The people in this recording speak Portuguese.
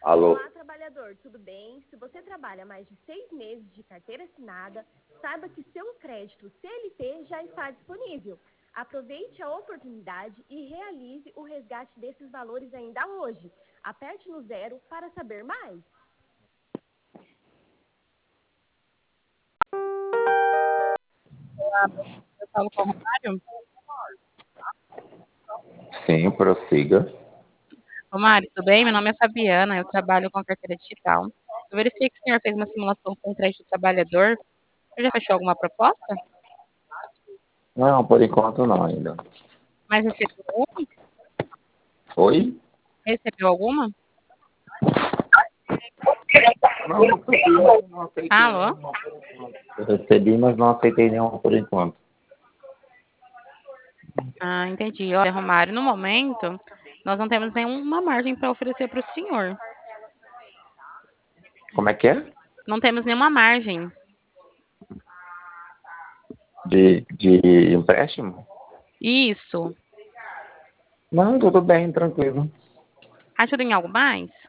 Alô? Olá, trabalhador, tudo bem? Se você trabalha mais de 6 meses de carteira assinada, saiba que seu crédito CLT já está disponível. Aproveite a oportunidade e realize o resgate desses valores ainda hoje. Aperte no 0 para saber mais. Eu falo com o Romário. Sim, prossiga. Romário, tudo bem? Meu nome é Fabiana, eu trabalho com carteira digital. Eu verifiquei que o senhor fez uma simulação com o crédito trabalhador. O senhor já fechou alguma proposta? Não, por enquanto não ainda. Mas recebeu alguma? Oi? Recebeu alguma? Não, não recebi, não aceitei Alô? nenhuma. Eu recebi, mas não aceitei nenhuma por enquanto. Ah, entendi. Olha, Romário, no momento, nós não temos nenhuma margem para oferecer para o senhor. Como é que é? Não temos nenhuma margem. De empréstimo? Isso. Não, tudo bem, tranquilo. Ajuda em algo mais?